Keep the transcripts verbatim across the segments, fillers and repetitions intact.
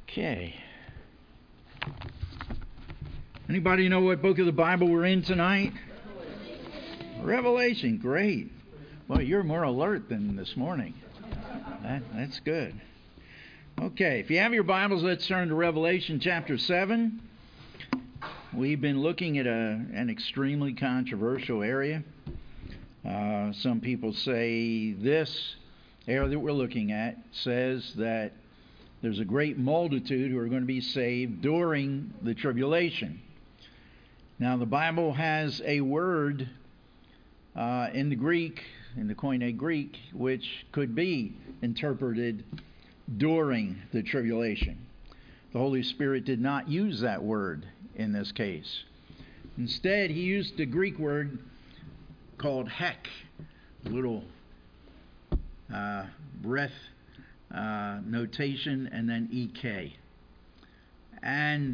Okay. Anybody know what book of the Bible we're in tonight? Revelation. Revelation. Great. Well, you're more alert than this morning. That, that's good. Okay, if you have your Bibles, let's turn to Revelation chapter seven. We've been looking at a, an extremely controversial area. Uh, some people say this area that we're looking at says that there's a great multitude who are going to be saved during the tribulation. Now, the Bible has a word uh, in the Greek, in the Koine Greek, which could be interpreted during the tribulation. The Holy Spirit did not use that word in this case. Instead, he used the Greek word called hek, a little uh, breath uh, notation, and then ek. And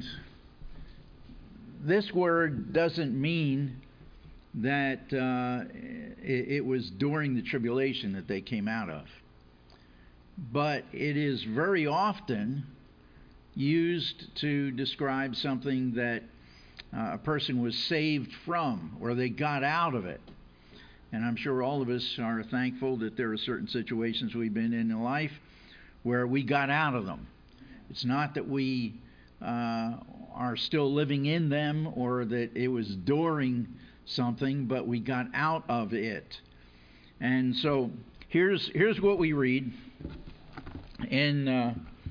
this word doesn't mean that uh, it, it was during the tribulation that they came out of. But it is very often used to describe something that uh, a person was saved from, or they got out of it. And I'm sure all of us are thankful that there are certain situations we've been in in life where we got out of them. It's not that we uh, are still living in them or that it was during something, but we got out of it. And so here's here's what we read in uh,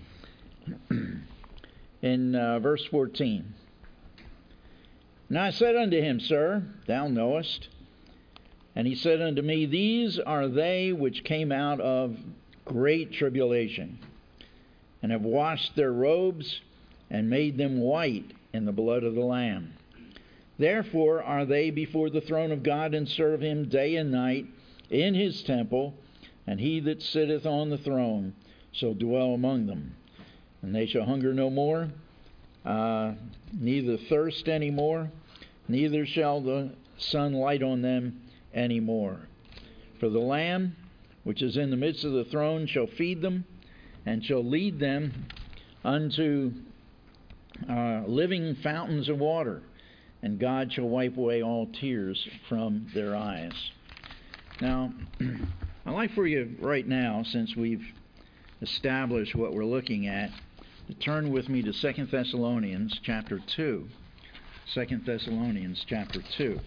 in uh, verse fourteen. And I said unto him, Sir, thou knowest. And he said unto me, These are they which came out of great tribulation, and have washed their robes, and made them white in the blood of the Lamb. Therefore are they before the throne of God, and serve him day and night in his temple, and he that sitteth on the throne shall dwell among them. And they shall hunger no more, uh, neither thirst any more, neither shall the sun light on them any more. For the Lamb which is in the midst of the throne shall feed them, and shall lead them unto uh, living fountains of water, and God shall wipe away all tears from their eyes. Now, I'd like for you right now, since we've established what we're looking at, to turn with me to Second Thessalonians chapter two. Second Thessalonians chapter two.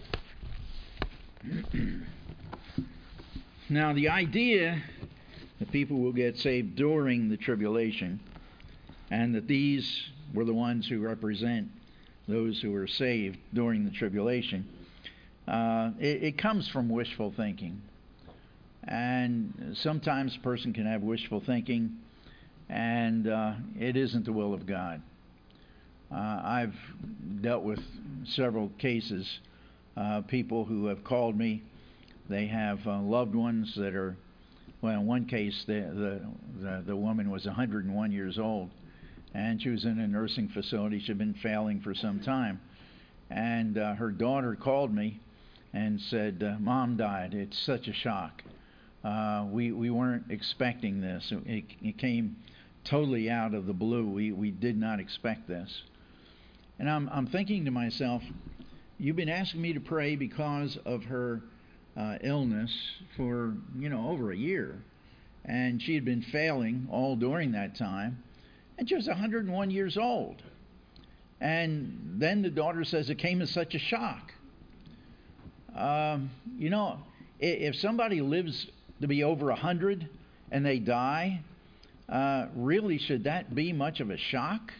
Now, the idea that people will get saved during the tribulation, and that these were the ones who represent those who were saved during the tribulation, uh, it, it comes from wishful thinking. And sometimes a person can have wishful thinking, and uh, it isn't the will of God. Uh, I've dealt with several cases, uh, people who have called me. They have uh, loved ones that are, well, in one case, the, the, the, the woman was one hundred one years old, and she was in a nursing facility. She had been failing for some time. And uh, her daughter called me and said, uh, Mom died. It's such a shock. Uh, we, we weren't expecting this. It, it came totally out of the blue. We, we did not expect this. And I'm, I'm thinking to myself, you've been asking me to pray because of her Uh, illness for, you know, over a year. And she had been failing all during that time. And she was one hundred one years old. And then the daughter says it came as such a shock. Um, you know, if somebody lives to be over one hundred and they die, uh, really should that be much of a shock?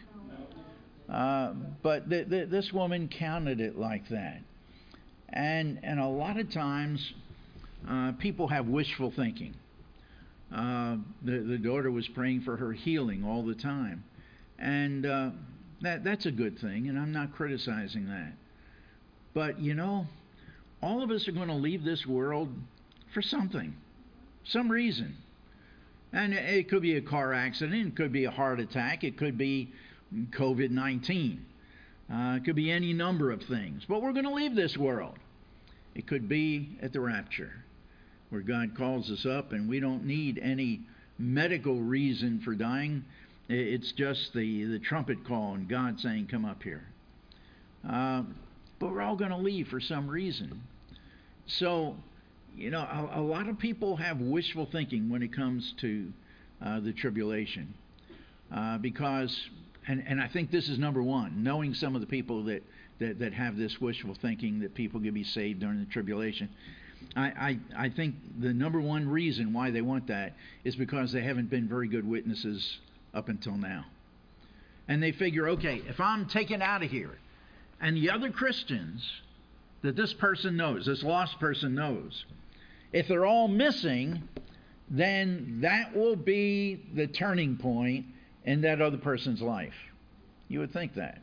Uh, but th- th- this woman counted it like that. And and a lot of times, uh, people have wishful thinking. Uh, the the daughter was praying for her healing all the time, and uh, that that's a good thing. And I'm not criticizing that. But you know, all of us are going to leave this world for something, some reason. And it could be a car accident, it could be a heart attack, it could be COVID nineteen. Uh, it could be any number of things. But we're going to leave this world. It could be at the rapture, where God calls us up and we don't need any medical reason for dying. It's just the, the trumpet call and God saying, come up here. Uh, but we're all going to leave for some reason. So, you know, a, a lot of people have wishful thinking when it comes to uh, the tribulation. Uh, because, and, and I think this is number one, knowing some of the people that, that, that have this wishful thinking that people can be saved during the tribulation. I, I, I think the number one reason why they want that is because they haven't been very good witnesses up until now. And they figure, okay, if I'm taken out of here, and the other Christians that this person knows, this lost person knows, if they're all missing, then that will be the turning point in that other person's life. You would think that.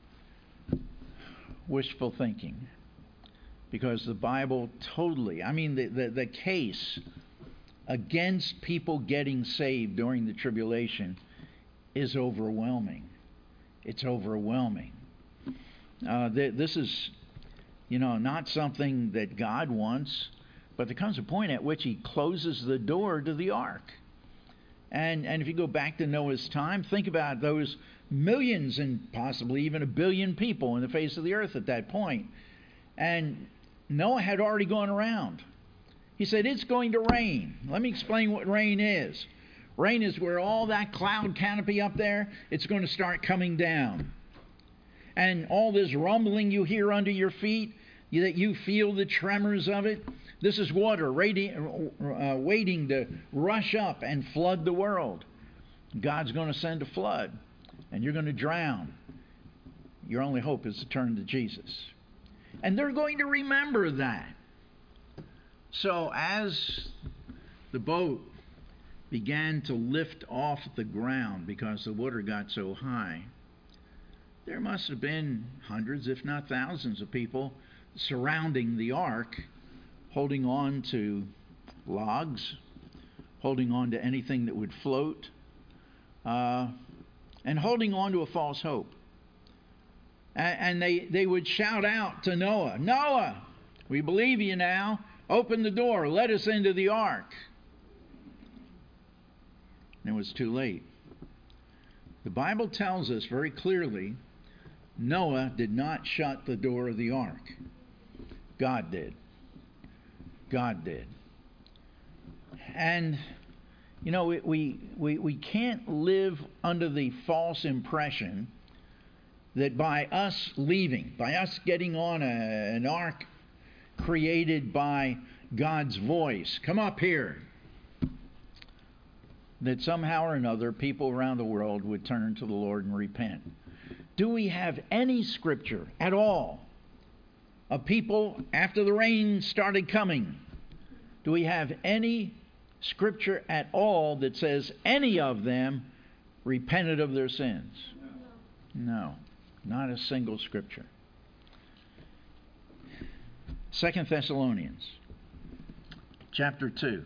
Wishful thinking. Because the Bible totally, I mean, the, the, the case against people getting saved during the tribulation is overwhelming. It's overwhelming. Uh, th- this is, you know, not something that God wants, but there comes a point at which He closes the door to the ark. And and if you go back to Noah's time, think about those millions and possibly even a billion people in the face of the earth at that point. And Noah had already gone around. He said, it's going to rain. Let me explain what rain is. Rain is where all that cloud canopy up there, it's going to start coming down. And all this rumbling you hear under your feet, you, that you feel the tremors of it, this is water waiting, uh, waiting to rush up and flood the world. God's going to send a flood, and you're going to drown. Your only hope is to turn to Jesus. And they're going to remember that. So as the boat began to lift off the ground because the water got so high, there must have been hundreds, if not thousands, of people surrounding the ark, holding on to logs, holding on to anything that would float, uh, and holding on to a false hope. And, and they, they would shout out to Noah, Noah, we believe you now. Open the door. Let us into the ark. And it was too late. The Bible tells us very clearly Noah did not shut the door of the ark. God did. God did. And, you know, we, we, we can't live under the false impression that by us leaving, by us getting on a, an ark created by God's voice, come up here, that somehow or another people around the world would turn to the Lord and repent. Do we have any scripture at all of people after the rain started coming? Do we have any scripture at all that says any of them repented of their sins? No, not a single scripture. Second Thessalonians chapter two.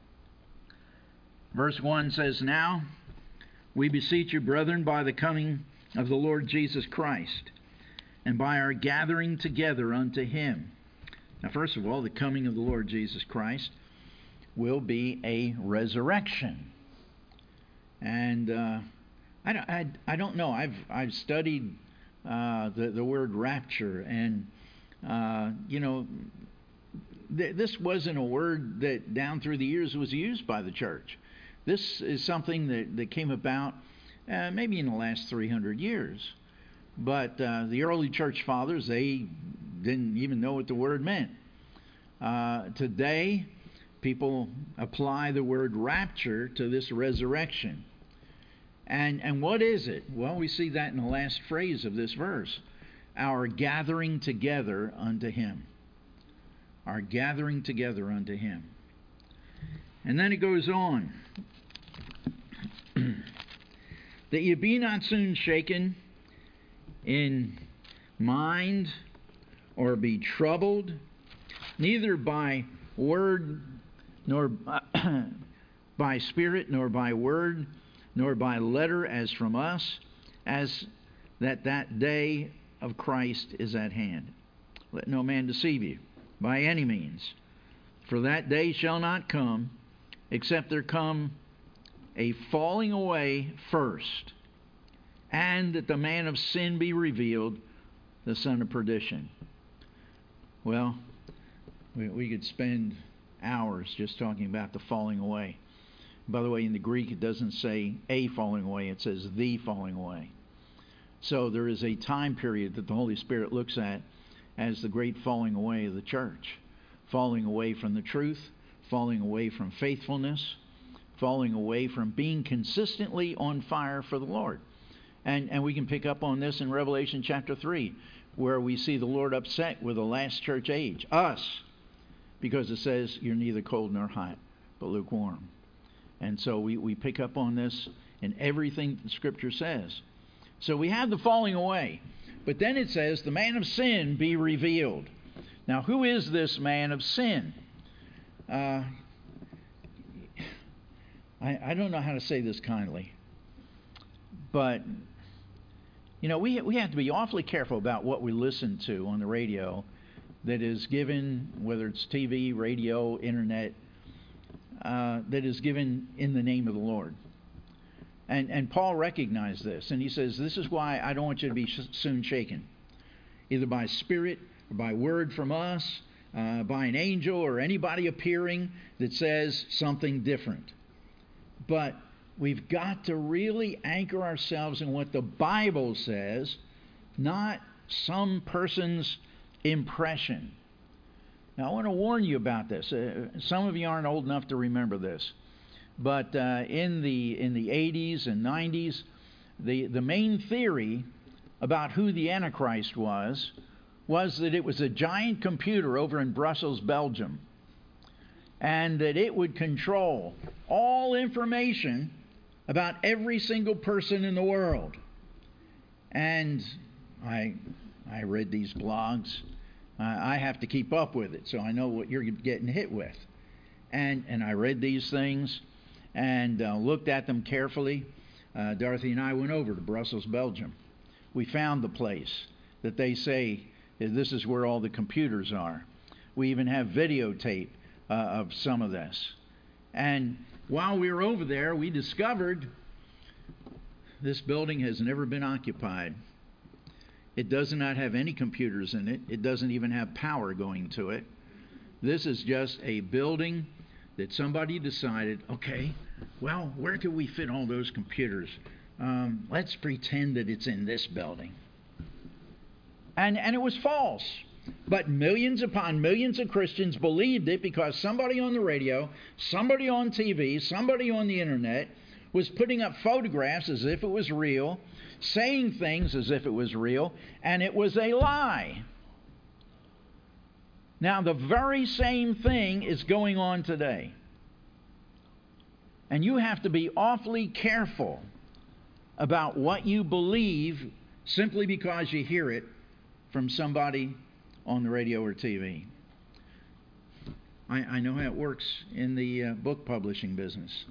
Verse one says, Now we beseech you, brethren, by the coming of the Lord Jesus Christ, and by our gathering together unto Him. Now, first of all, the coming of the Lord Jesus Christ will be a resurrection. And uh, I, don't, I, I don't know. I've, I've studied uh, the, the word rapture, and, uh, you know, th- this wasn't a word that down through the years was used by the church. This is something that, that came about uh, maybe in the last three hundred years. But uh, the early church fathers, they didn't even know what the word meant. Uh, today, people apply the word rapture to this resurrection. And, and what is it? Well, we see that in the last phrase of this verse. Our gathering together unto Him. Our gathering together unto Him. And then it goes on. That ye be not soon shaken in mind, or be troubled, neither by word, nor by spirit, nor by word, nor by letter as from us, as that that day of Christ is at hand. Let no man deceive you by any means, for that day shall not come, except there come a falling away first, and that the man of sin be revealed, the son of perdition. Well, we, we could spend hours just talking about the falling away. By the way, in the Greek, it doesn't say a falling away, it says the falling away. So there is a time period that the Holy Spirit looks at as the great falling away of the church. Falling away from the truth, falling away from faithfulness, falling away from being consistently on fire for the Lord. And and we can pick up on this in Revelation chapter three, where we see the Lord upset with the last church age, us, because it says you're neither cold nor hot, but lukewarm. And so we, we pick up on this in everything the Scripture says. So we have the falling away. But then it says, the man of sin be revealed. Now, who is this man of sin? Uh, I, I don't know how to say this kindly. But, you know, we, we have to be awfully careful about what we listen to on the radio that is given, whether it's T V, radio, internet, uh, that is given in the name of the Lord. And and Paul recognized this, and he says, this is why I don't want you to be sh- soon shaken, either by spirit or by word from us, uh, by an angel or anybody appearing that says something different. But we've got to really anchor ourselves in what the Bible says, not some person's impression. Now, I want to warn you about this. Uh, some of you aren't old enough to remember this. But uh, in the in the eighties and nineties, the, the main theory about who the Antichrist was was that it was a giant computer over in Brussels, Belgium, and that it would control all information about every single person in the world. And I I read these blogs. Uh, I have to keep up with it, so I know what you're getting hit with. And and I read these things and uh, looked at them carefully. Uh, Dorothy and I went over to Brussels, Belgium. We found the place that they say this is where all the computers are. We even have videotape uh, of some of this. And while we were over there, we discovered this building has never been occupied. It does not have any computers in it. It doesn't even have power going to it. This is just a building that somebody decided, okay, well, where can we fit all those computers? Um, let's pretend that it's in this building. And and it was false. But millions upon millions of Christians believed it because somebody on the radio, somebody on T V, somebody on the internet was putting up photographs as if it was real, saying things as if it was real, and it was a lie. Now, the very same thing is going on today. And you have to be awfully careful about what you believe simply because you hear it from somebody on the radio or T V. I, I know how it works in the uh, book publishing business.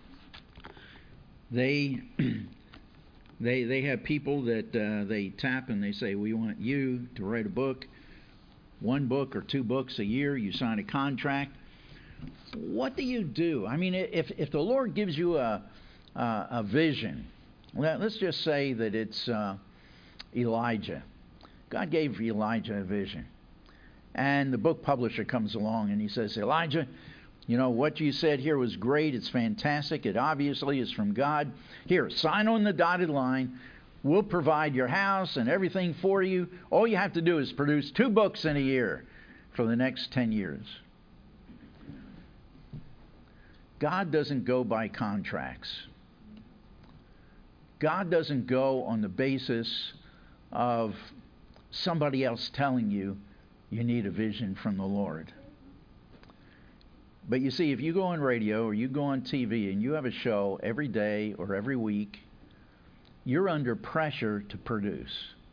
They they they have people that uh, they tap and they say, we want you to write a book. One book or two books a year, you sign a contract. What do you do? I mean, if if the Lord gives you a a, a vision, let's just say that it's uh, Elijah. God gave Elijah a vision, and the book publisher comes along and he says, Elijah, you know, what you said here was great. It's fantastic. It obviously is from God. Here, sign on the dotted line. We'll provide your house and everything for you. All you have to do is produce two books in a year for the next ten years. God doesn't go by contracts. God doesn't go on the basis of somebody else telling you you need a vision from the Lord. But you see, if you go on radio or you go on T V and you have a show every day or every week, you're under pressure to produce.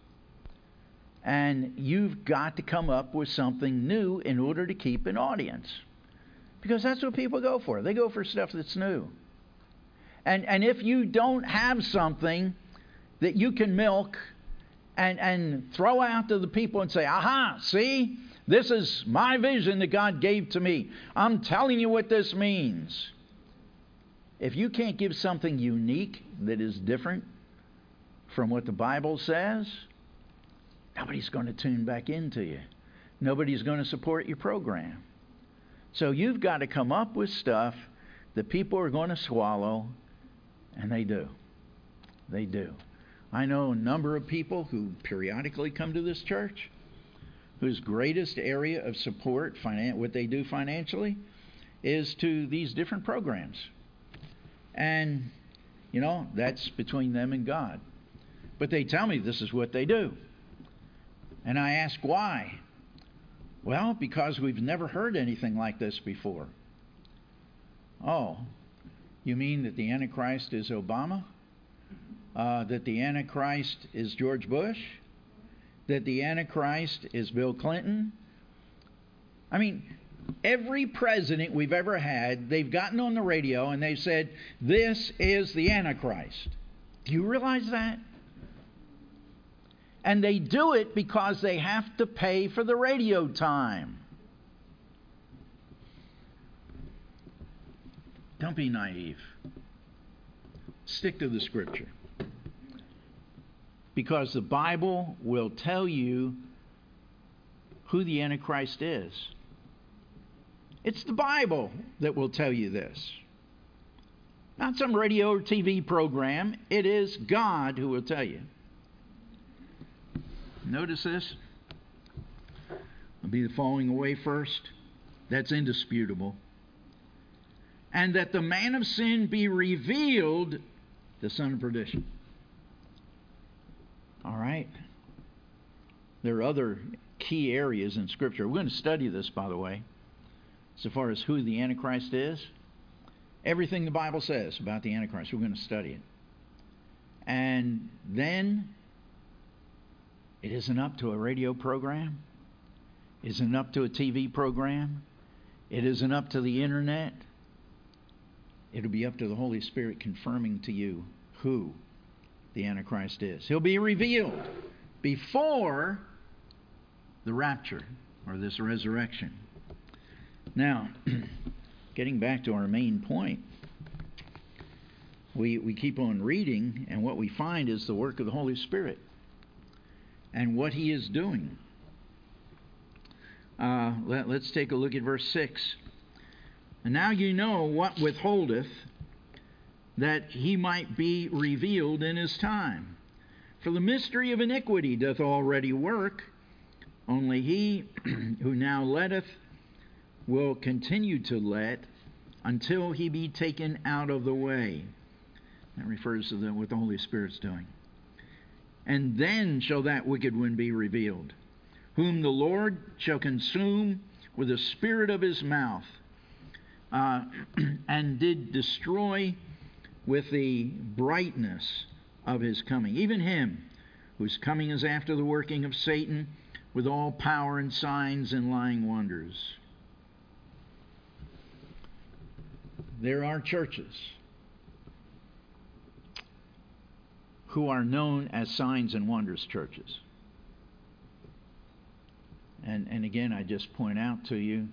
And you've got to come up with something new in order to keep an audience. Because that's what people go for. They go for stuff that's new. And and if you don't have something that you can milk and, and throw out to the people and say, aha, see, this is my vision that God gave to me. I'm telling you what this means. if you can't give something unique that is different from what the Bible says, nobody's going to tune back into you. Nobody's going to support your program. So you've got to come up with stuff that people are going to swallow, and they do. They do. I know a number of people who periodically come to this church whose greatest area of support, finan- what they do financially, is to these different programs. And, you know, that's between them and God. But they tell me this is what they do. And I ask why. Well, because we've never heard anything like this before. Oh, you mean that the Antichrist is Obama? Uh, that the Antichrist is George Bush? That the Antichrist is Bill Clinton? I mean, every president we've ever had, they've gotten on the radio and they've said, this is the Antichrist. Do you realize that? And they do it because they have to pay for the radio time. Don't be naive. Stick to the Scripture. Because the Bible will tell you who the Antichrist is. It's the Bible that will tell you this. Not some radio or T V program. It is God who will tell you. Notice this. I'll be the falling away first. That's indisputable. And that the man of sin be revealed, the son of perdition. All right. There are other key areas in Scripture. We're going to study this, by the way, so far as who the Antichrist is. Everything the Bible says about the Antichrist, we're going to study it. And then it isn't up to a radio program. It isn't up to a T V program. It isn't up to the internet. It'll be up to the Holy Spirit confirming to you who the Antichrist is. He'll be revealed before the rapture or this resurrection. Now, getting back to our main point, we, we keep on reading, and what we find is the work of the Holy Spirit and what He is doing. Uh, let, let's take a look at verse six. And now you know what withholdeth, that He might be revealed in His time. For the mystery of iniquity doth already work, only he who now letteth will continue to let until he be taken out of the way. That refers to the, what the Holy Spirit's doing. And then shall that wicked one be revealed, whom the Lord shall consume with the spirit of His mouth, uh, and did destroy with the brightness of His coming. Even him whose coming is after the working of Satan, with all power and signs and lying wonders. There are churches who are known as signs and wonders churches. And, and again, I just point out to you,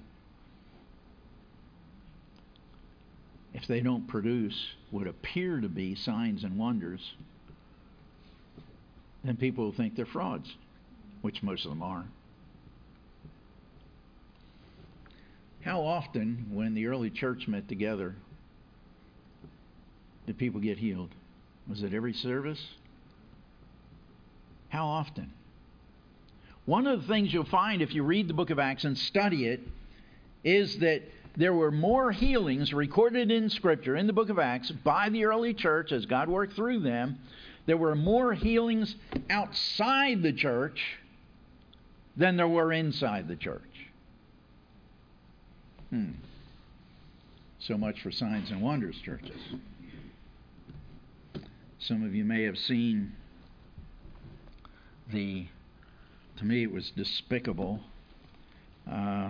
if they don't produce what appear to be signs and wonders, then people will think they're frauds, which most of them are. How often, when the early church met together, did people get healed? Was it every service? How often? One of the things you'll find if you read the book of Acts and study it is that there were more healings recorded in Scripture, in the book of Acts, by the early church as God worked through them. There were more healings outside the church than there were inside the church. Hmm. So much for signs and wonders churches. Some of you may have seen the, to me it was despicable, uh,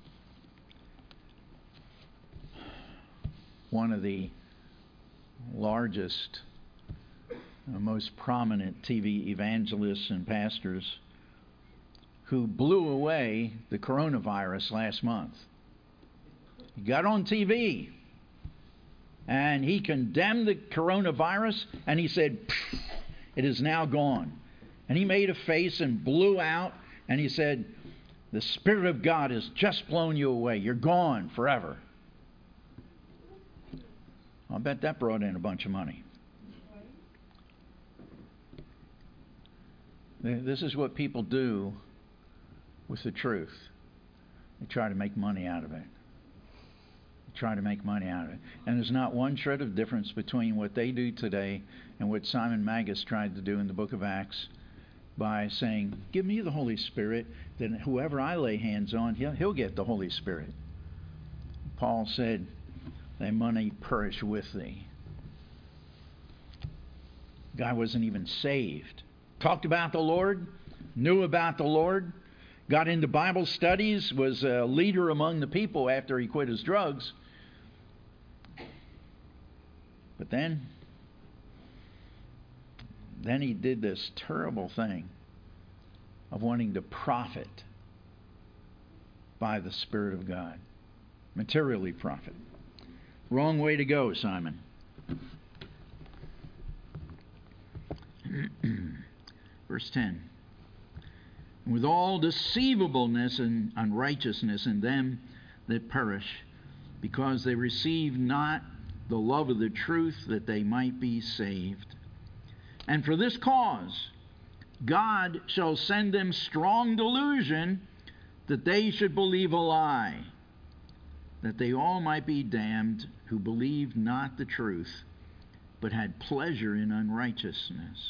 one of the largest, uh, most prominent T V evangelists and pastors who blew away the coronavirus last month. He got on T V And he condemned the coronavirus, and he said, it is now gone. And he made a face and blew out, and he said, the Spirit of God has just blown you away. You're gone forever. I'll bet that brought in a bunch of money. This is what people do with the truth. They try to make money out of it. They try to make money out of it. And there's not one shred of difference between what they do today and what Simon Magus tried to do in the book of Acts by saying, give me the Holy Spirit, then whoever I lay hands on, he'll, he'll get the Holy Spirit. Paul said, thy money perish with thee. Guy wasn't even saved. Talked about the Lord, knew about the Lord, got into Bible studies, was a leader among the people after he quit his drugs. But then, then he did this terrible thing of wanting to profit by the Spirit of God. Materially profit. Wrong way to go, Simon. Verse ten. With all deceivableness and unrighteousness in them that perish, because they receive not the love of the truth, that they might be saved. And for this cause God shall send them strong delusion, that they should believe a lie, that they all might be damned, who believed not the truth, but had pleasure in unrighteousness.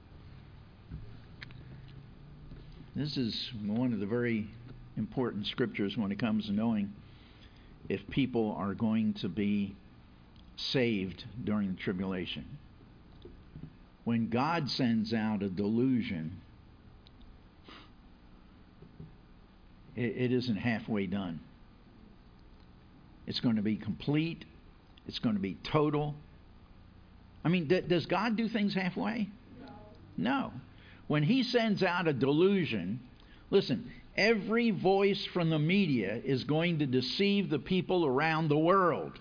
This is one of the very important scriptures when it comes to knowing if people are going to be saved during the tribulation. When God sends out a delusion, it, it isn't halfway done. It's going to be complete. It's going to be total. I mean, d- does God do things halfway? No. No. When he sends out a delusion, listen, every voice from the media is going to deceive the people around the world.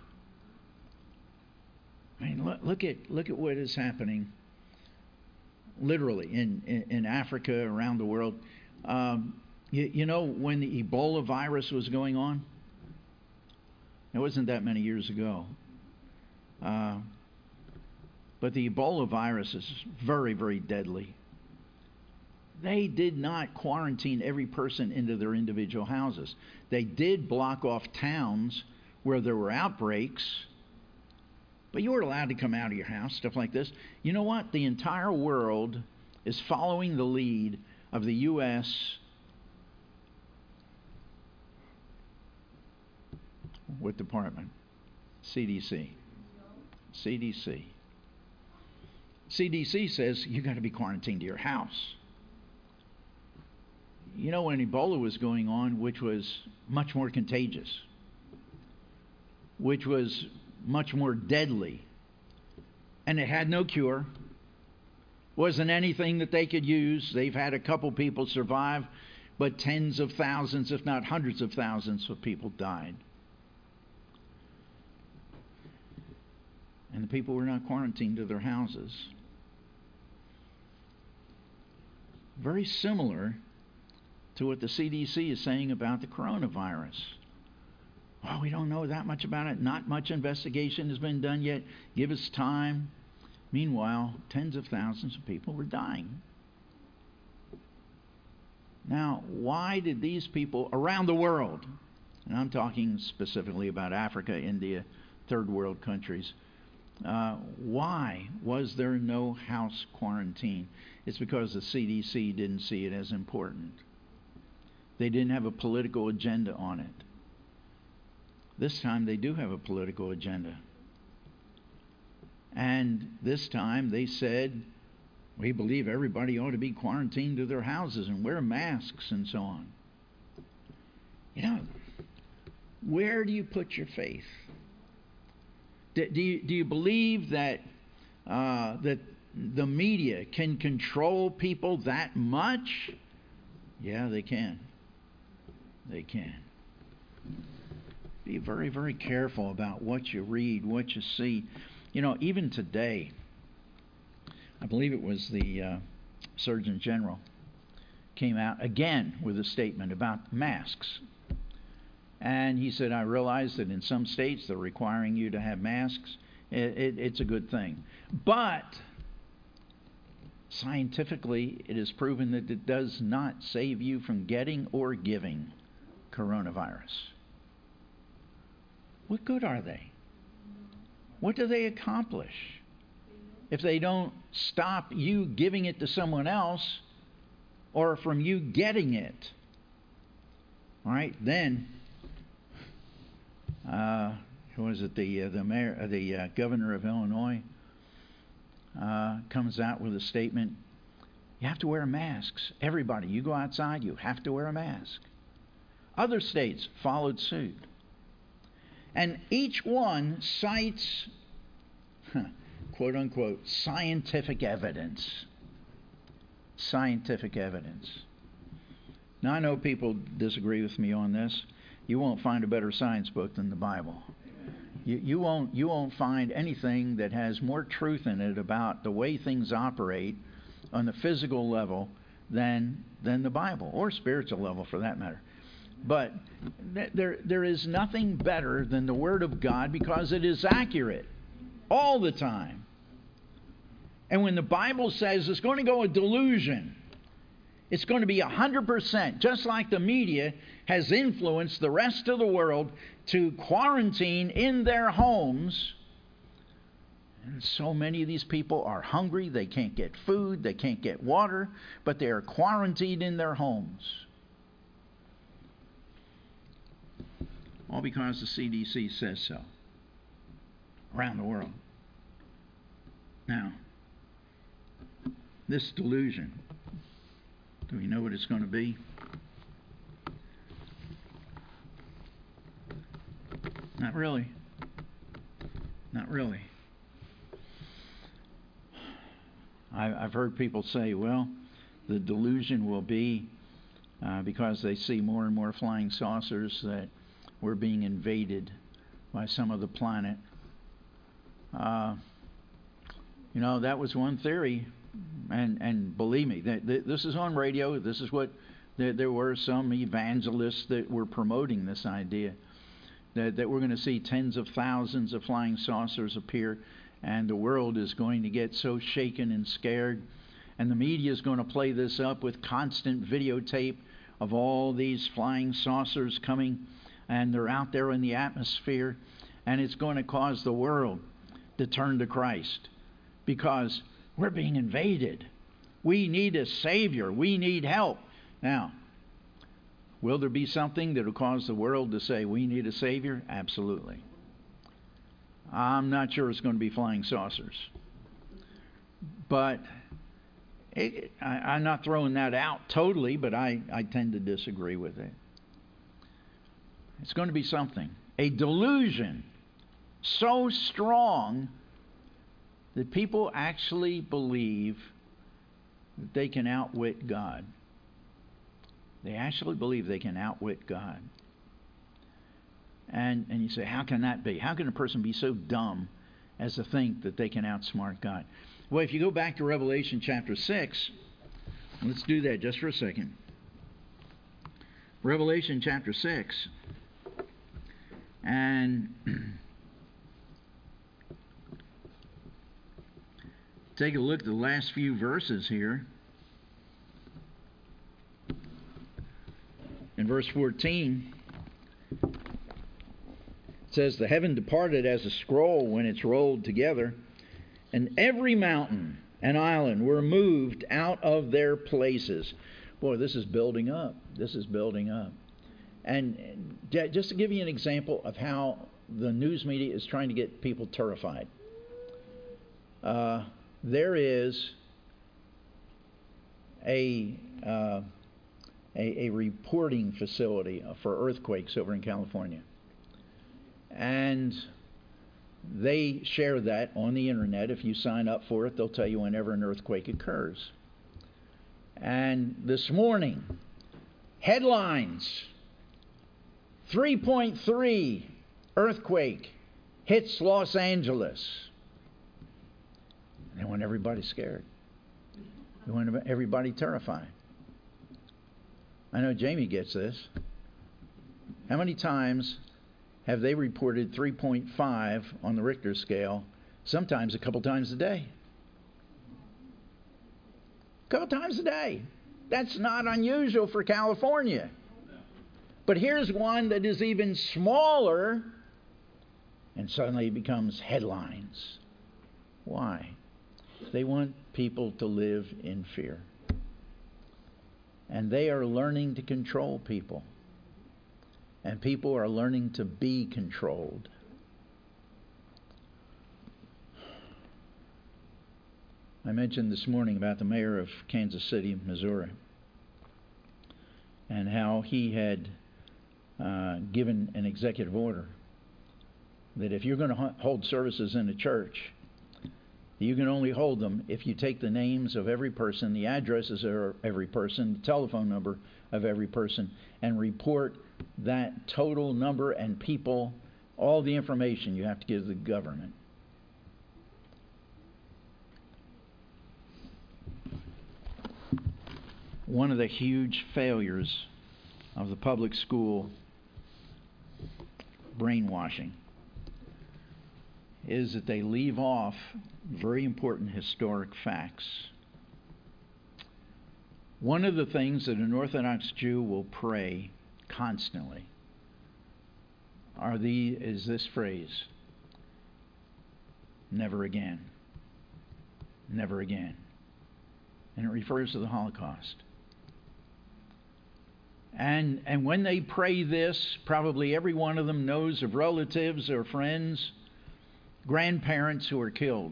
I mean, look, look at look at what is happening literally in, in, in Africa, around the world. Um, you, you know, when the Ebola virus was going on, it wasn't that many years ago. Uh, but the Ebola virus is very, very deadly. They did not quarantine every person into their individual houses. They did block off towns where there were outbreaks, but you were allowed to come out of your house, stuff like this. You know what? The entire world is following the lead of the U S What department? C D C. C D C. C D C says you got to be quarantined to your house. You know, when Ebola was going on, which was much more contagious, which was much more deadly, and it had no cure, wasn't anything that they could use. They've had a couple people survive, but tens of thousands, if not hundreds of thousands of people died. And the people were not quarantined to their houses. Very similar to what the C D C is saying about the coronavirus. Well, we don't know that much about it. Not much investigation has been done yet. Give us time. Meanwhile, tens of thousands of people were dying. Now, why did these people around the world, and I'm talking specifically about Africa, India, third world countries, uh, why was there no house quarantine? It's because the C D C didn't see it as important. They didn't have a political agenda on it. This time they do have a political agenda. And this time they said, we believe everybody ought to be quarantined to their houses and wear masks and so on. You know, where do you put your faith? Do, do, you, do you believe that uh, that the media can control people that much? Yeah, they can. They can. be very, very careful about what you read, what you see. You know, even today, I believe it was the uh, Surgeon General came out again with a statement about masks. And he said, I realize that in some states they're requiring you to have masks. It, it, it's a good thing. But scientifically, it is proven that it does not save you from getting or giving coronavirus. What good are they? What do they accomplish? If they don't stop you giving it to someone else or from you getting it. All right, then, uh, who was it? The uh, the mayor, uh, the uh, governor of Illinois uh, comes out with a statement. You have to wear masks. Everybody, you go outside, you have to wear a mask. Other states followed suit. And each one cites, quote unquote, scientific evidence. Scientific evidence. Now, I know people disagree with me on this. You won't find a better science book than the Bible. You, you won't you won't find anything that has more truth in it about the way things operate on the physical level than than the Bible, or spiritual level for that matter. But th- there there is nothing better than the Word of God because it is accurate all the time. And when the Bible says it's going to go a delusion, it's going to be one hundred percent, just like the media has influenced the rest of the world to quarantine in their homes. And so many of these people are hungry, they can't get food, they can't get water, but they are quarantined in their homes. All because the C D C says so around the world. Now, this delusion, do we know what it's going to be? Not really. Not really. I, I've heard people say, well, the delusion will be uh, because they see more and more flying saucers that we're being invaded by some other planet. Uh, you know, that was one theory. And and believe me, th- th- this is on radio. This is what th- there were some evangelists that were promoting this idea that, that we're going to see tens of thousands of flying saucers appear, and the world is going to get so shaken and scared, and the media is going to play this up with constant videotape of all these flying saucers coming, and they're out there in the atmosphere, and it's going to cause the world to turn to Christ because we're being invaded. We need a Savior. We need help. Now, will there be something that will cause the world to say we need a Savior? Absolutely. I'm not sure it's going to be flying saucers. But it, I, I'm not throwing that out totally, but I, I tend to disagree with it. It's going to be something. A delusion so strong that people actually believe that they can outwit God. They actually believe they can outwit God. And and you say, how can that be? How can a person be so dumb as to think that they can outsmart God? Well, if you go back to Revelation chapter six, let's do that just for a second. Revelation chapter six. And take a look at the last few verses here. In verse fourteen, it says, the heaven departed as a scroll when it's rolled together, and every mountain and island were moved out of their places. Boy, this is building up. This is building up. And just to give you an example of how the news media is trying to get people terrified. Uh, there is a, uh, a a reporting facility for earthquakes over in California. And they share that on the internet. If you sign up for it, they'll tell you whenever an earthquake occurs. And this morning, headlines, three point three earthquake hits Los Angeles. They want everybody scared. They want everybody terrified. I know Jamie gets this. How many times have they reported three point five on the Richter scale? Sometimes a couple times a day. A couple times a day. That's not unusual for California. But here's one that is even smaller, and suddenly it becomes headlines. Why? They want people to live in fear. And they are learning to control people. And people are learning to be controlled. I mentioned this morning about the mayor of Kansas City, Missouri, and how he had uh, given an executive order that if you're going to hold services in a church, you can only hold them if you take the names of every person, the addresses of every person, the telephone number of every person, and report that total number and people, all the information you have to give the government. One of the huge failures of the public school brainwashing is that they leave off very important historic facts. One of the things that an Orthodox Jew will pray constantly are the is this phrase: never again. Never again. And it refers to the Holocaust. And and when they pray this, probably every one of them knows of relatives or friends, grandparents who are killed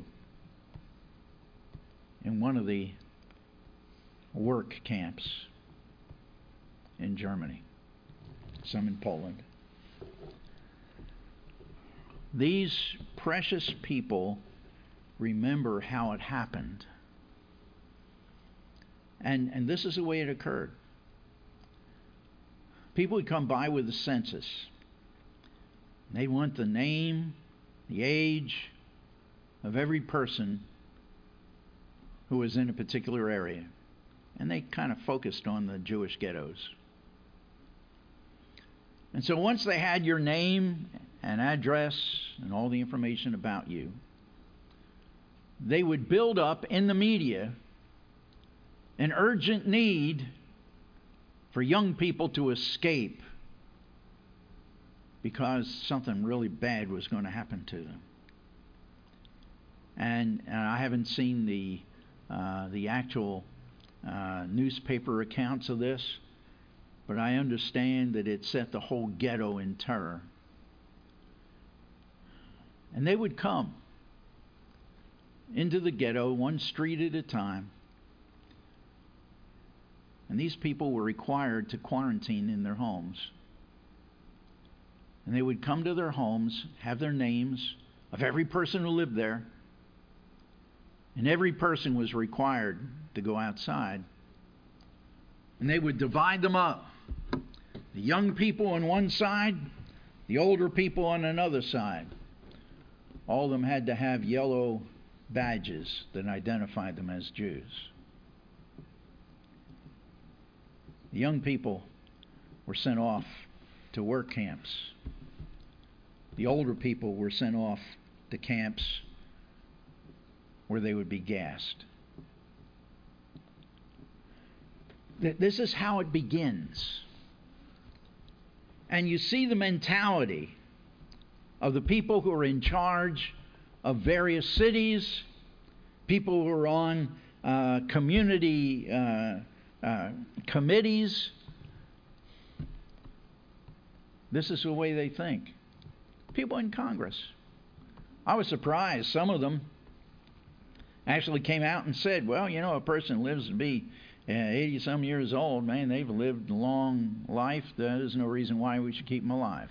in one of the work camps in Germany, some in Poland. These precious people remember how it happened. And and this is the way it occurred. People would come by with the census. They want the name, the age of every person who was in a particular area. And they kind of focused on the Jewish ghettos. And so once they had your name and address and all the information about you, they would build up in the media an urgent need for young people to escape because something really bad was going to happen to them. And, and I haven't seen the uh, the actual uh, newspaper accounts of this, but I understand that it set the whole ghetto in terror. And they would come into the ghetto one street at a time. And these people were required to quarantine in their homes. And they would come to their homes, have their names of every person who lived there. And every person was required to go outside. And they would divide them up. The young people on one side, the older people on another side. All of them had to have yellow badges that identified them as Jews. The young people were sent off to work camps. The older people were sent off to camps where they would be gassed. This is how it begins. And you see the mentality of the people who are in charge of various cities, people who are on uh, community uh, uh, committees. This is the way they think. People in Congress. I was surprised. Some of them actually came out and said, well, you know, a person lives to be eighty-some years old. Man, they've lived a long life. There's no reason why we should keep them alive.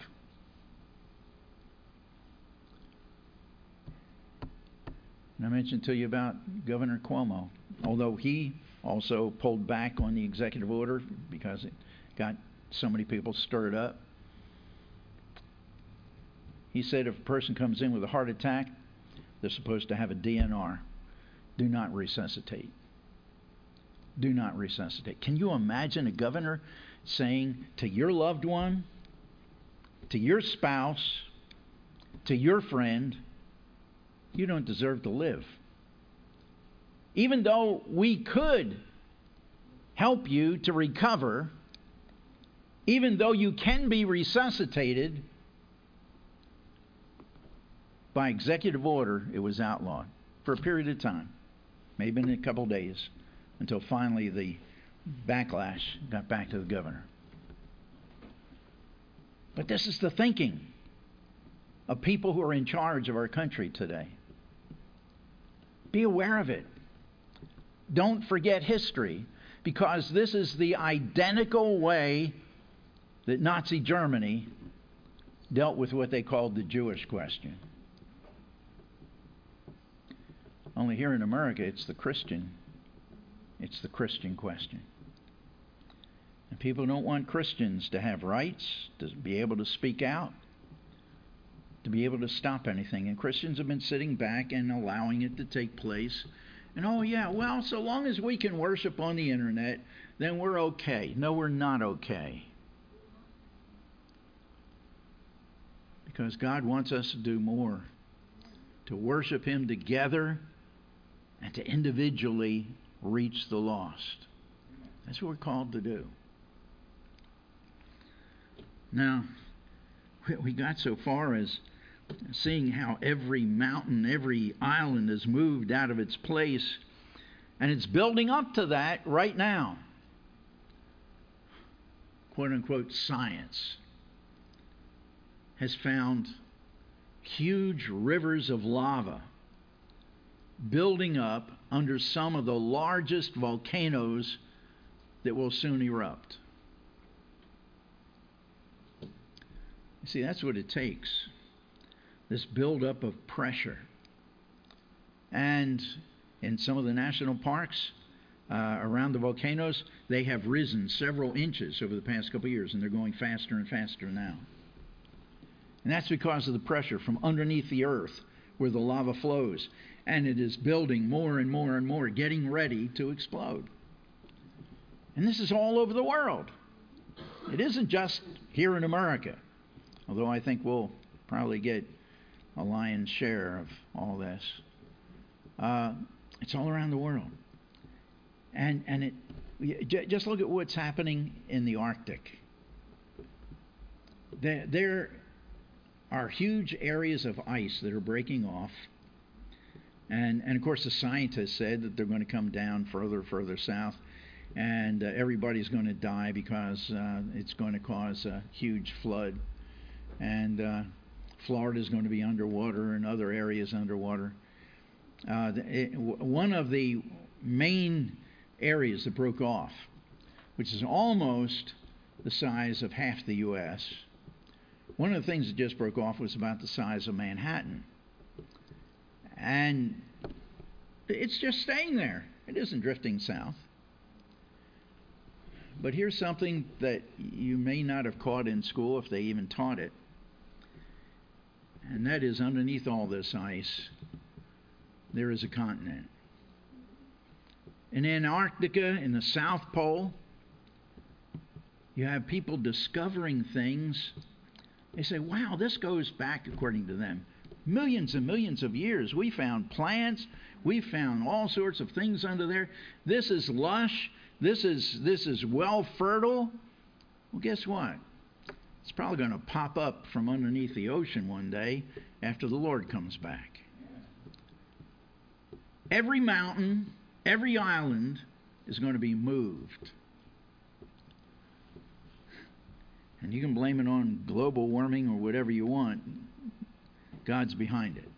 And I mentioned to you about Governor Cuomo. Although he also pulled back on the executive order because it got so many people stirred up. He said if a person comes in with a heart attack, they're supposed to have a D N R. Do not resuscitate. Do not resuscitate. Can you imagine a governor saying to your loved one, to your spouse, to your friend, you don't deserve to live? Even though we could help you to recover, even though you can be resuscitated, by executive order, it was outlawed for a period of time, maybe in a couple of days, until finally the backlash got back to the governor. But this is the thinking of people who are in charge of our country today. Be aware of it. Don't forget history, because this is the identical way that Nazi Germany dealt with what they called the Jewish question. Only here in America, it's the Christian. It's the Christian question. And people don't want Christians to have rights, to be able to speak out, to be able to stop anything. And Christians have been sitting back and allowing it to take place. And oh yeah, well, so long as we can worship on the internet, then we're okay. No, we're not okay. Because God wants us to do more. To worship Him together and to individually reach the lost. That's what we're called to do. Now, we got so far as seeing how every mountain, every island is moved out of its place, and it's building up to that right now. Quote unquote science has found huge rivers of lava building up under some of the largest volcanoes that will soon erupt. You see, that's what it takes. This buildup of pressure. And in some of the national parks uh, around the volcanoes, they have risen several inches over the past couple of years, and they're going faster and faster now. And that's because of the pressure from underneath the earth where the lava flows. And it is building more and more and more, getting ready to explode. And this is all over the world. It isn't just here in America, although I think we'll probably get a lion's share of all this. Uh, it's all around the world. And, and it, just look at what's happening in the Arctic. There, there are huge areas of ice that are breaking off. And, and of course, the scientists said that they're going to come down further, further south. And uh, everybody's going to die because uh, it's going to cause a huge flood. And uh, Florida is going to be underwater and other areas underwater. Uh, it, w- one of the main areas that broke off, which is almost the size of half the U S, one of the things that just broke off was about the size of Manhattan. And it's just staying there. It isn't drifting south. But here's something that you may not have caught in school if they even taught it. And that is, underneath all this ice, there is a continent. In Antarctica, in the South Pole, you have people discovering things. They say, wow, this goes back, according to them, millions and millions of years. We found plants. We found all sorts of things under there. This is lush. This is, this is well fertile. Well, guess what? It's probably going to pop up from underneath the ocean one day after the Lord comes back. Every mountain, every island is going to be moved. And you can blame it on global warming or whatever you want. God's behind it.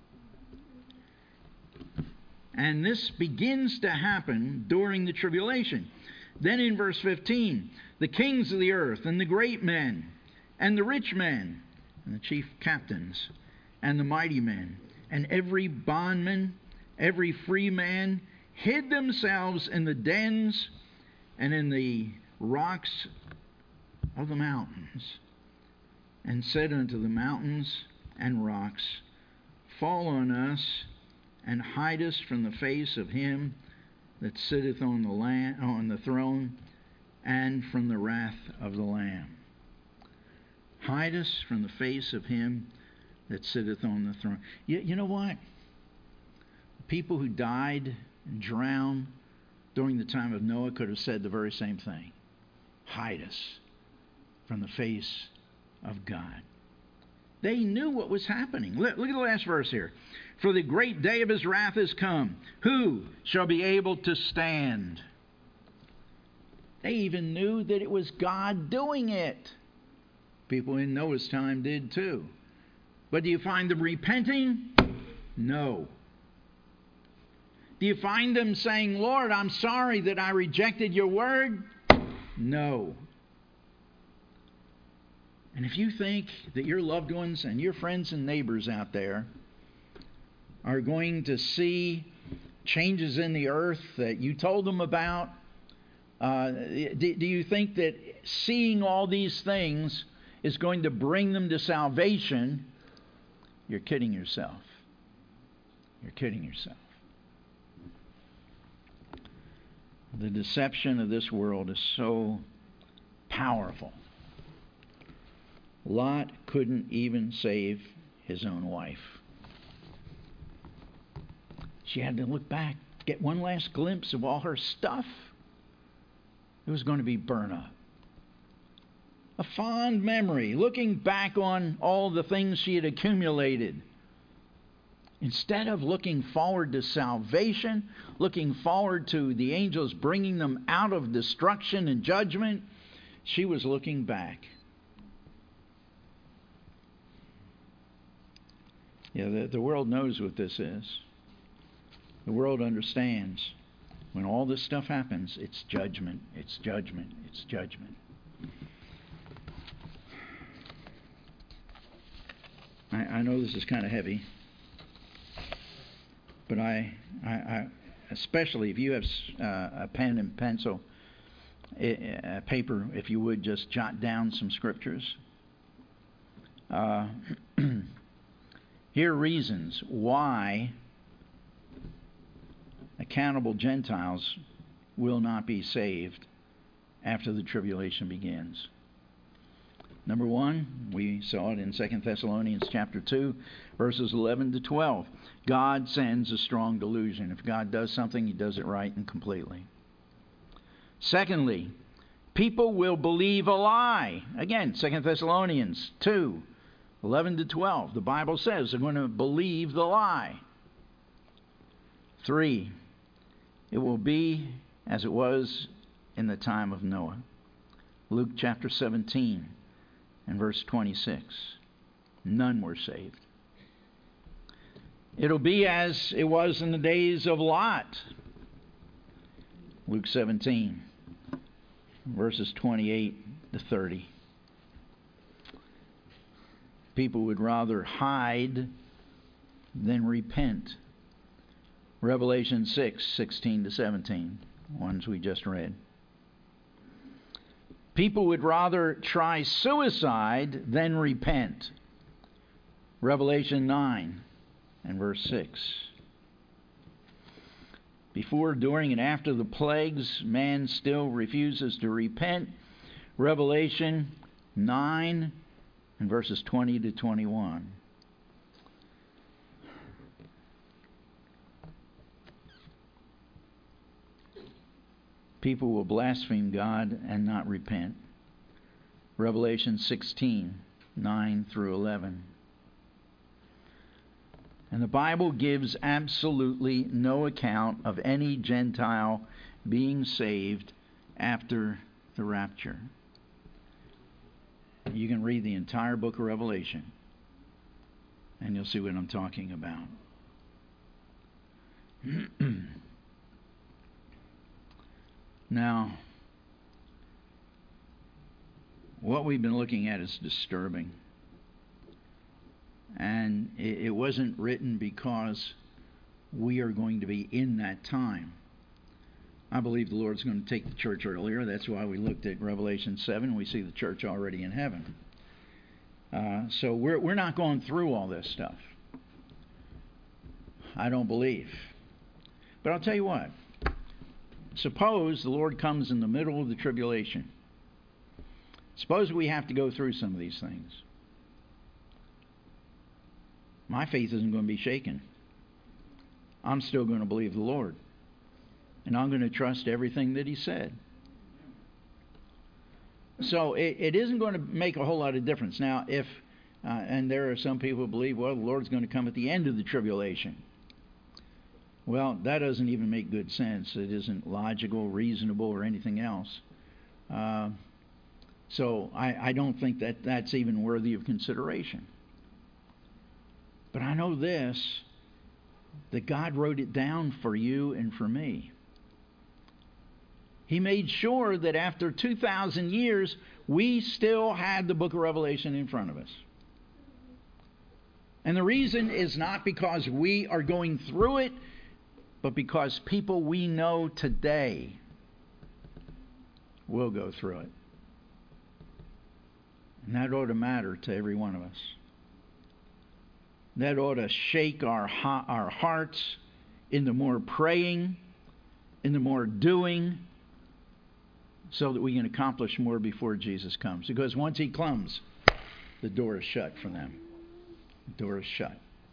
And this begins to happen during the tribulation. Then in verse fifteen, the kings of the earth and the great men and the rich men and the chief captains and the mighty men and every bondman, every free man hid themselves in the dens and in the rocks of the mountains, and said unto the mountains and rocks, fall on us, and hide us from the face of him that sitteth on the land, on the throne, and from the wrath of the Lamb. Hide us from the face of him that sitteth on the throne. You, you know what? People who died and drowned during the time of Noah could have said the very same thing. Hide us from the face of God. They knew what was happening. Look, look at the last verse here. For the great day of his wrath is come. Who shall be able to stand? They even knew that it was God doing it. People in Noah's time did too. But do you find them repenting? No. Do you find them saying, Lord, I'm sorry that I rejected your word? No. And if you think that your loved ones and your friends and neighbors out there are going to see changes in the earth that you told them about, uh, do, do you think that seeing all these things is going to bring them to salvation? You're kidding yourself. You're kidding yourself. The deception of this world is so powerful. Lot couldn't even save his own wife. She had to look back, get one last glimpse of all her stuff. It was going to be burned up. A fond memory, looking back on all the things she had accumulated. Instead of looking forward to salvation, looking forward to the angels bringing them out of destruction and judgment, she was looking back. Yeah, the, the world knows what this is. The world understands. When all this stuff happens, it's judgment, it's judgment, it's judgment. I, I know this is kind of heavy, but I, I, I especially if you have uh, a pen and pencil, a paper, if you would, just jot down some scriptures. Uh, here are reasons why accountable Gentiles will not be saved after the tribulation begins. Number one, we saw it in Second Thessalonians chapter two, verses eleven to twelve. God sends a strong delusion. If God does something, he does it right and completely. Secondly, people will believe a lie. Again, Second Thessalonians two, eleven to twelve. The Bible says they're going to believe the lie. Three, it will be as it was in the time of Noah. Luke chapter seventeen and verse twenty-six. None were saved. It'll be as it was in the days of Lot. Luke seventeen, verses twenty-eight to thirty. People would rather hide than repent. Revelation six, sixteen to seventeen, ones we just read. People would rather try suicide than repent. Revelation nine and verse six. Before, during, and after the plagues, man still refuses to repent. Revelation nine and verses twenty to twenty-one. People will blaspheme God and not repent. Revelation sixteen, nine through eleven. And the Bible gives absolutely no account of any Gentile being saved after the rapture. You can read the entire book of Revelation, and you'll see what I'm talking about. Now, what we've been looking at is disturbing. And it, it wasn't written because we are going to be in that time. I believe the Lord's going to take the church earlier. That's why we looked at Revelation seven. We see the church already in heaven. Uh, so we're we're not going through all this stuff. I don't believe. But I'll tell you what. Suppose the Lord comes in the middle of the tribulation. Suppose we have to go through some of these things. My faith isn't going to be shaken. I'm still going to believe the Lord. And I'm going to trust everything that He said. So it, it isn't going to make a whole lot of difference. Now, if, uh, and there are some people who believe, well, the Lord's going to come at the end of the tribulation. Well, that doesn't even make good sense. It isn't logical, reasonable, or anything else. Uh, so I, I don't think that that's even worthy of consideration. But I know this, that God wrote it down for you and for me. He made sure that after two thousand years, we still had the book of Revelation in front of us. And the reason is not because we are going through it, but because people we know today will go through it. And that ought to matter to every one of us. That ought to shake our, our hearts in the more praying, in the more doing, so that we can accomplish more before Jesus comes. Because once He comes, the door is shut for them. The door is shut.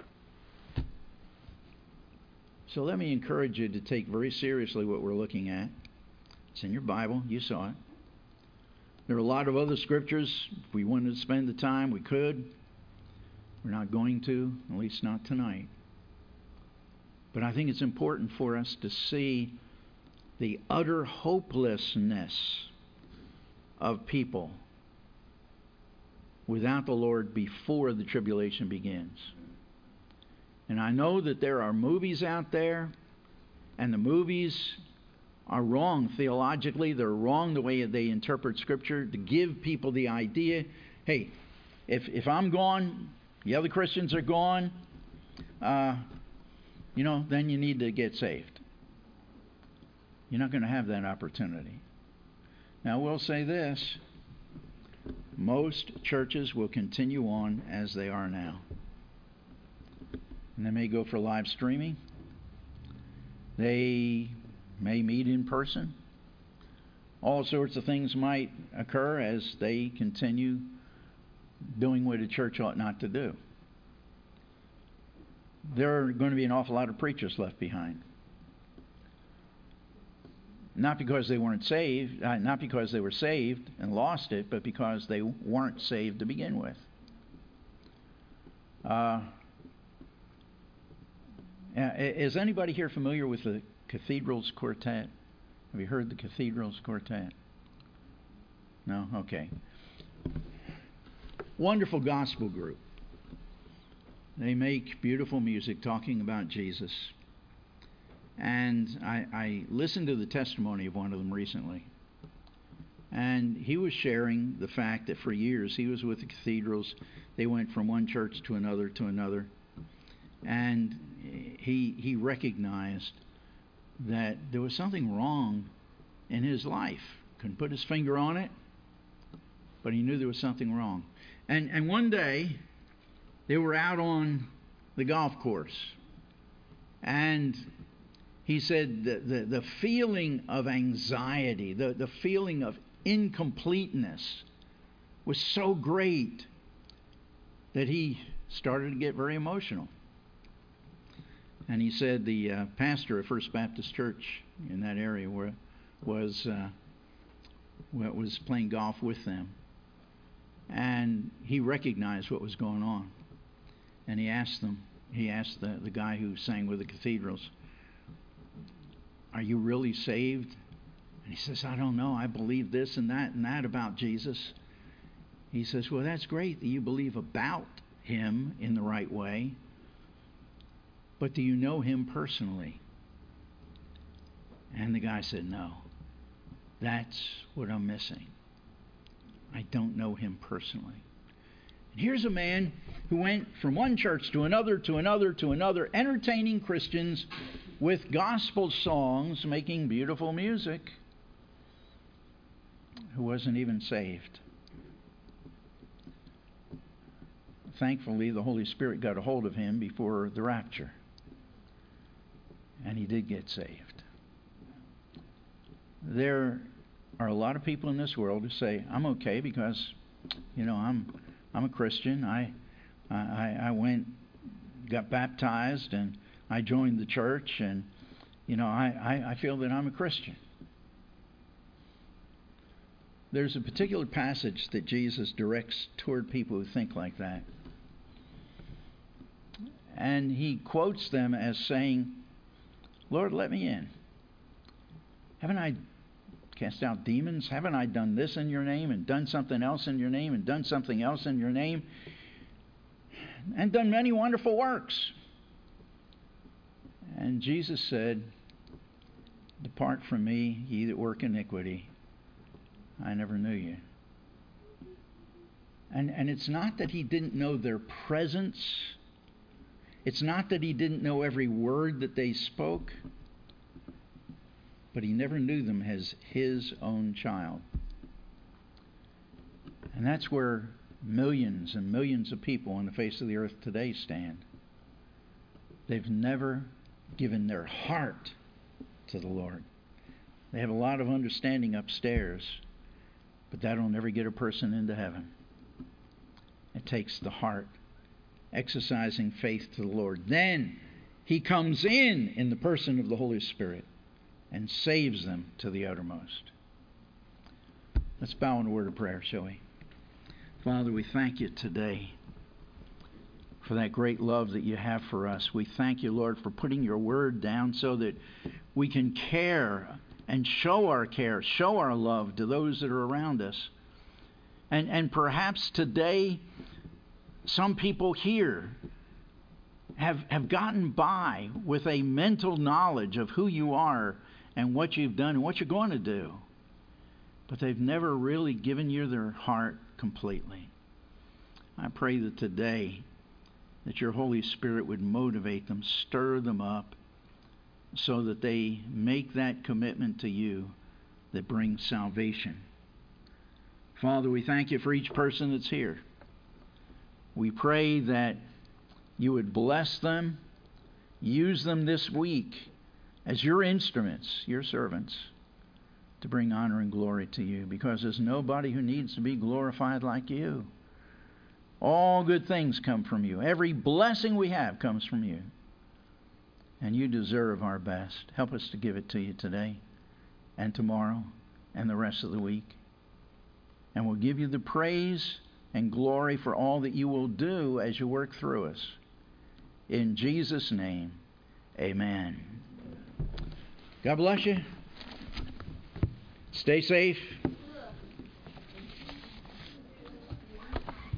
So let me encourage you to take very seriously what we're looking at. It's in your Bible. You saw it. There are a lot of other scriptures. If we wanted to spend the time, we could. We're not going to, at least not tonight. But I think it's important for us to see the utter hopelessness of people without the Lord before the tribulation begins. And I know that there are movies out there, and the movies are wrong theologically. They're wrong the way they interpret Scripture to give people the idea, hey, if if I'm gone, the other Christians are gone, uh, you know, then you need to get saved. You're not going to have that opportunity. Now, we'll say this. Most churches will continue on as they are now. And they may go for live streaming. They may meet in person. All sorts of things might occur as they continue doing what a church ought not to do. There are going to be an awful lot of preachers left behind. Not because they weren't saved, uh, not because they were saved and lost it, but because they weren't saved to begin with. Uh, is anybody here familiar with the Cathedrals Quartet? Have you heard the Cathedrals Quartet? No? Okay. Wonderful gospel group. They make beautiful music talking about Jesus. And I, I listened to the testimony of one of them recently. And he was sharing the fact that for years he was with the Cathedrals. They went from one church to another to another. And he he recognized that there was something wrong in his life. Couldn't put his finger on it, but he knew there was something wrong. And and one day they were out on the golf course, and he said the, the, the feeling of anxiety, the, the feeling of incompleteness was so great that he started to get very emotional. And he said the uh, pastor of First Baptist Church in that area where was uh, was playing golf with them. And he recognized what was going on. And he asked them, he asked the, the guy who sang with the Cathedrals, "Are you really saved?" And he says, "I don't know. I believe this and that and that about Jesus." He says, "Well, that's great that you believe about Him in the right way. But do you know Him personally?" And the guy said, "No. That's what I'm missing. I don't know Him personally." And here's a man who went from one church to another, to another, to another, entertaining Christians with gospel songs, making beautiful music, who wasn't even saved. thankfully, the Holy Spirit got a hold of him before the rapture. And he did get saved. There are a lot of people in this world who say, I'm okay because, you know, I'm I'm a Christian. I I, I went, got baptized, and I joined the church, and, you know, I, I, I feel that I'm a Christian. There's a particular passage that Jesus directs toward people who think like that. And he quotes them as saying, Lord, let me in. Haven't I cast out demons? Haven't I done this in your name and done something else in your name and done something else in your name and done many wonderful works? And Jesus said, depart from me, ye that work iniquity. I never knew you. And, and it's not that he didn't know their presence. It's not that he didn't know every word that they spoke. But he never knew them as his own child. And that's where millions and millions of people on the face of the earth today stand. They've never given their heart to the Lord. They have a lot of understanding upstairs, but that'll never get a person into heaven. It takes the heart, exercising faith to the Lord. Then he comes in in the person of the Holy Spirit and saves them to the uttermost. Let's bow in a word of prayer, shall we? Father, we thank you today for that great love that you have for us. We thank you, Lord, for putting your word down so that we can care and show our care, show our love to those that are around us. And, and perhaps today, some people here have, have gotten by with a mental knowledge of who you are and what you've done and what you're going to do. But they've never really given you their heart completely. I pray that today that your Holy Spirit would motivate them, stir them up, so that they make that commitment to you that brings salvation. Father, we thank you for each person that's here. We pray that you would bless them, use them this week as your instruments, your servants, to bring honor and glory to you, because there's nobody who needs to be glorified like you. All good things come from you. Every blessing we have comes from you. And you deserve our best. Help us to give it to you today and tomorrow and the rest of the week. And we'll give you the praise and glory for all that you will do as you work through us. In Jesus' name, amen. God bless you. Stay safe.